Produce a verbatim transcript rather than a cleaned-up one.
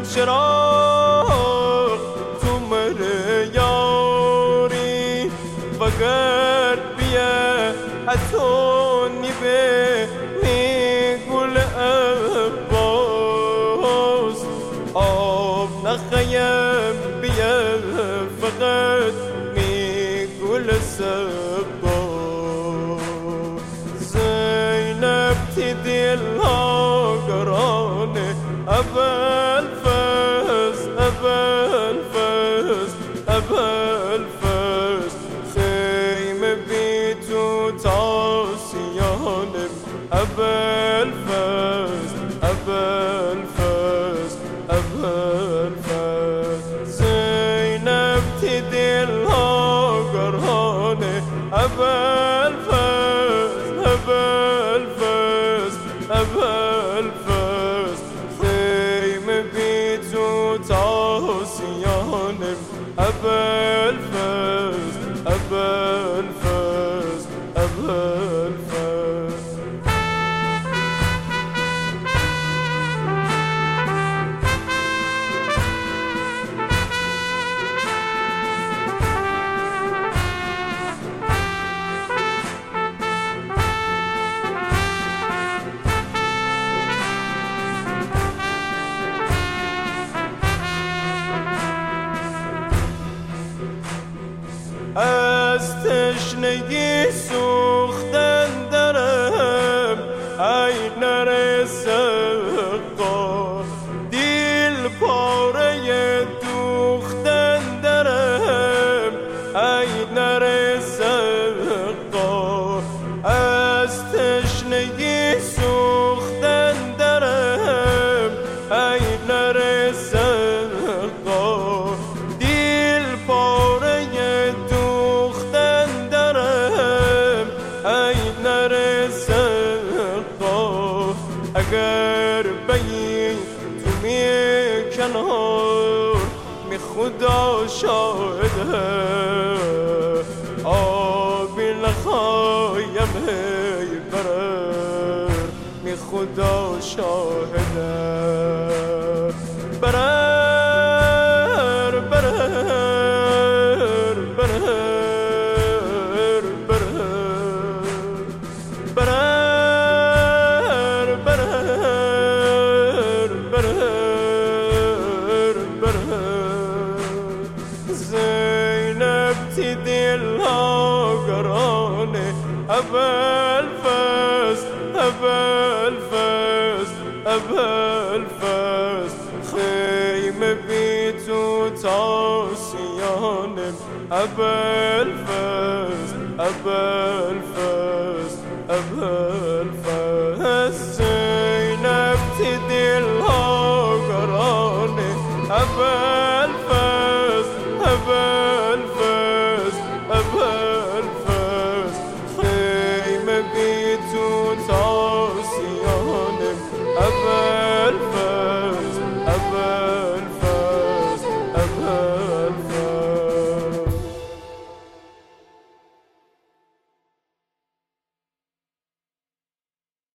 چراغ تو مهر یاری وگر بیه اتون میبه میگل عباس آب نخیم بیه فقط میگل سباس زینب تی دلها گرانه اول فز اول فز اول فز خیم بی تو تاسیانم اول فز اول فز اول فز زینب تی دلها گرانه اول فز اول فز اول فز تاسیانم اول فز اول فز اول فز از تشنگی سوختن درم ای نرسه قا دل پاره دوختن درم ای نرسه قا از تشنگی سوختن درم ای نرسه قا دل پاره اگر بی تو می کنار می خدا شاهده آبی نخوایم هی برر می خدا شاهده برر برر برر برر برر زینب تی دلها گرانه اول فز اول فز اول فز خیم بی تو تاسیانم اول فز اول فز اول فز